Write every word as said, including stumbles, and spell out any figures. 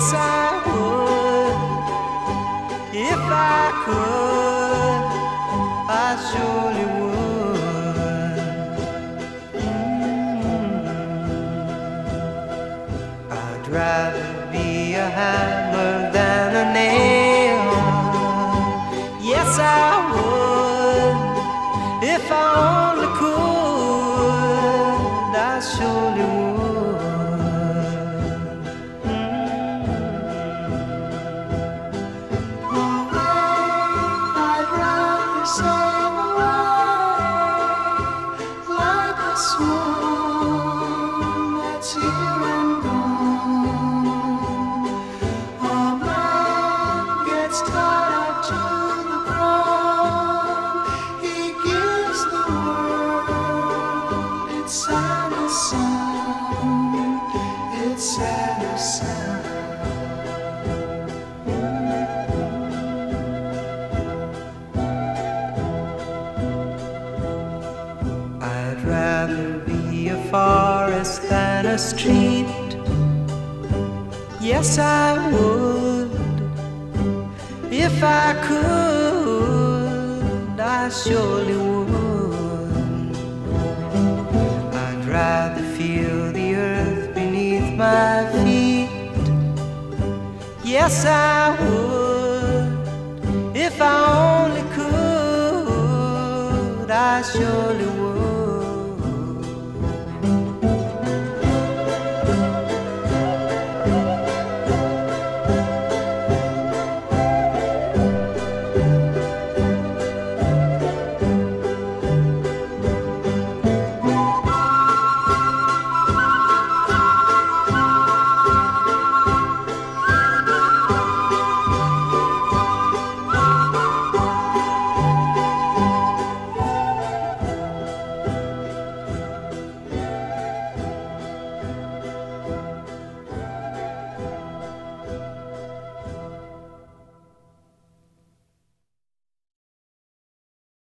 Yes, I would. If I could, I surely would. Mm. I'd rather be a hammer than a nail. Yes, I would. If I only could, I surely would. Swan that's here and gone. A man gets tied up to the ground. He gives the world its saddest sound, its saddest sound. I'd rather be a forest than a street. Yes, I would. If I could, I surely would. I'd rather feel the earth beneath my feet. Yes, I would. If I only could, I surely would.